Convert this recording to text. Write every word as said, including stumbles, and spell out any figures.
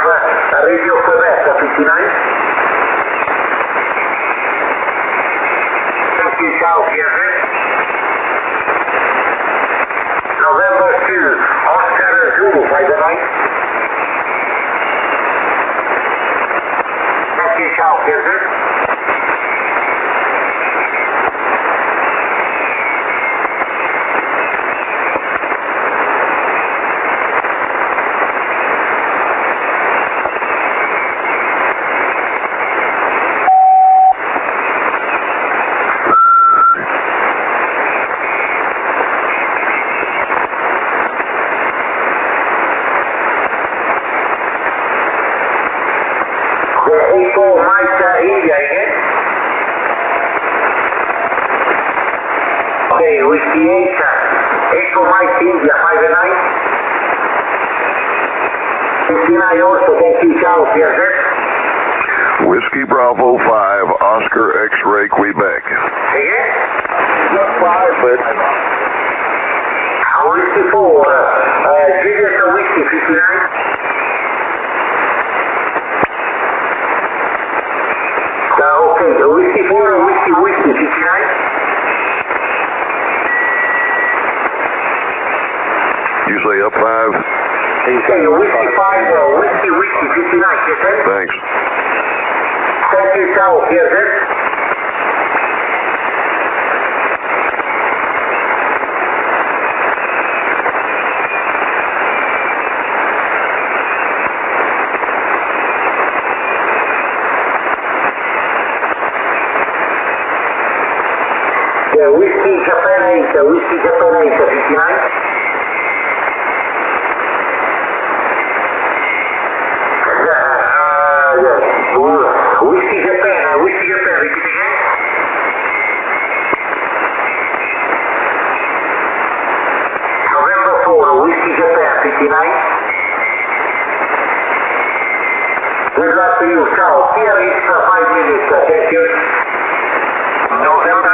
uh, Radio Quebec, fifty-nine. Thank you, South Pierre. November two, Oscar Zulu, five nine. Thank you, South Pierre. Echo Mike India again. Okay, Whiskey eight, Echo Mike India, five nine. fifty-nine also, thank you, Charles, yes, sir. Whiskey Bravo five, Oscar X-Ray, Quebec. Again? Not five, but... Whiskey four, uh, Juliet Whiskey, fifty-nine. Uh, okay, Whiskey four, Whiskey Whiskey, fifty-nine. You say up five? Okay, Whiskey five, uh, Whiskey Whiskey, fifty-nine, yes, sir. Thanks. Thank you, South, yes, sir. Yeah, Whiskey Japan eight, uh, Whiskey Japan eight, uh, fifty-nine. Uh, uh, yes. Whiskey Japan, uh, Whiskey Japan, repeat again. November four, Whiskey Japan, fifty-nine. Good luck to you, South. Here is uh, five minutes, uh, thank you. November